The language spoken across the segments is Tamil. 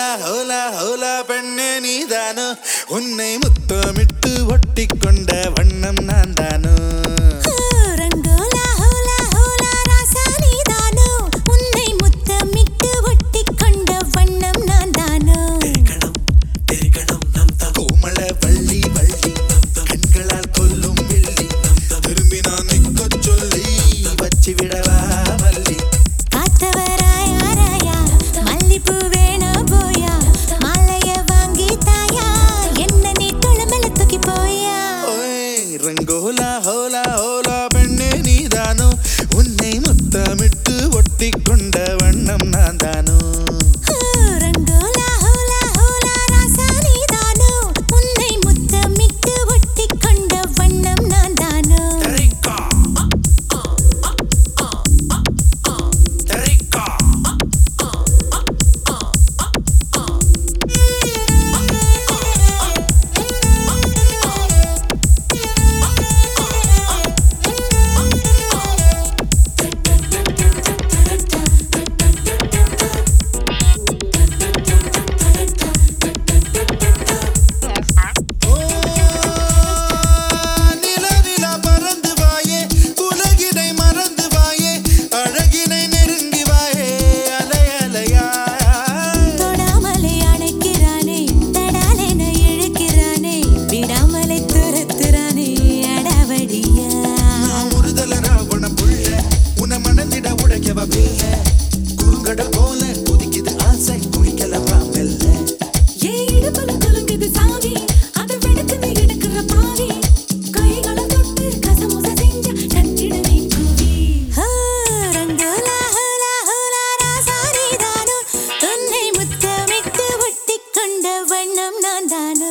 ஹோலா ஹோலா பெண்ணே நீதானோ உன்னை முத்தமிட்டு ஒட்டி கொண்ட வண்ணம் நான் தானோ ரங்கோலா ஹோலா ஹோலா ராசா நீதானோ உன்னை முத்தமிட்டு ஒட்டி கொண்ட வண்ணம் நான் தானோ தெரிகணம் நம் தம் கோமள வள்ளி வள்ளி கண்களால் கொல்லும் வெள்ளி திரும்பி நான் நிற்கச் சொல்லி வச்சு விடவா மல்லி காத்தவராயா மல்லிப்பூ வேணா போயா மாலைய வாங்கி தாயா என்ன நீ குளமல தூக்கி போயா ரங்கோலா ஹோலா ஹோலா பெண்ணே நீதானோ உன்னை முத்தமிட்டு ஒட்டி கொண்ட வண்ணம் நான் தானோ ரங்கோலா ஹோலா ஹோலா ராசா நீதானோ உன்னை முத்தமிட்டு ஒட்டி கொண்ட வண்ணம் நான் தானோ குறுங்கடல் போல குதிக்குது ஆசை குளிக்கலவா மெல்ல இடுப்புல குலுங்குது சாவி அதை வெடுக்குது எடுக்கிற பாவி கைகளை தொட்டு கசமுச செஞ்ச நச்சிடுவே கூவி ரங்கோலா ஹோலா ஹோலா ராசா நீதானோ உன்னை முத்தமிட்டு ஒட்டி கொண்ட வண்ணம் நான் தானோ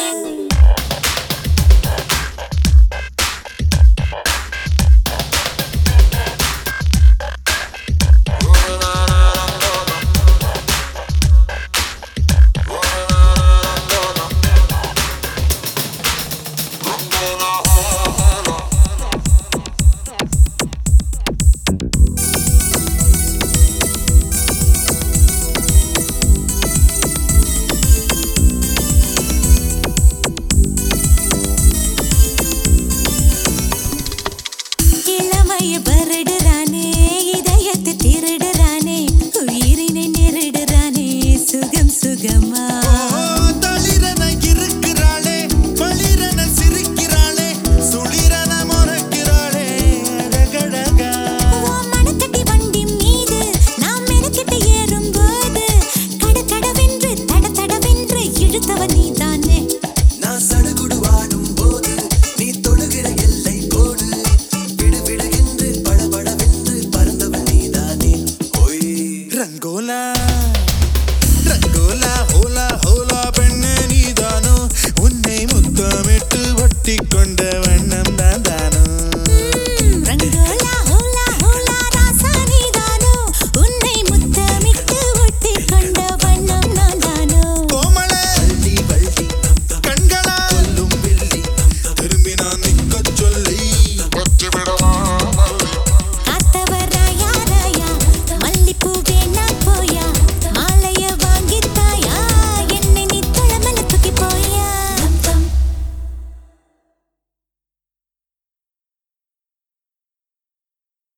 இளமைய பரடுறானே இதயத்தை திருடுறானே உயிரினை நெருடுறானே சுகம் சுகமா தளிரன இருக்கிறாளே பளிரன சிரிக்கிறாளே சுளிரன முறைக்கிறாளே அழகழகா மனக்கட்டி வண்டி மீது நாம் மெனக்கிட்டு ஏறும்போது கடகடவென்று தடதடவென்று இழுத்தவ நீதானே நான் சடுகுடு வாடும் போது நீ தொடுகிற எல்லை கோடு விடு விடுகின்று படபடவென்று பறந்தவள் நீதானே ஓய் ரங்கோலா ரங்கோலா ஹோலா ஹோலா பெண்ணே நீதானோ உன்னை முத்தமிட்டு ஒட்டி கொண்டவன்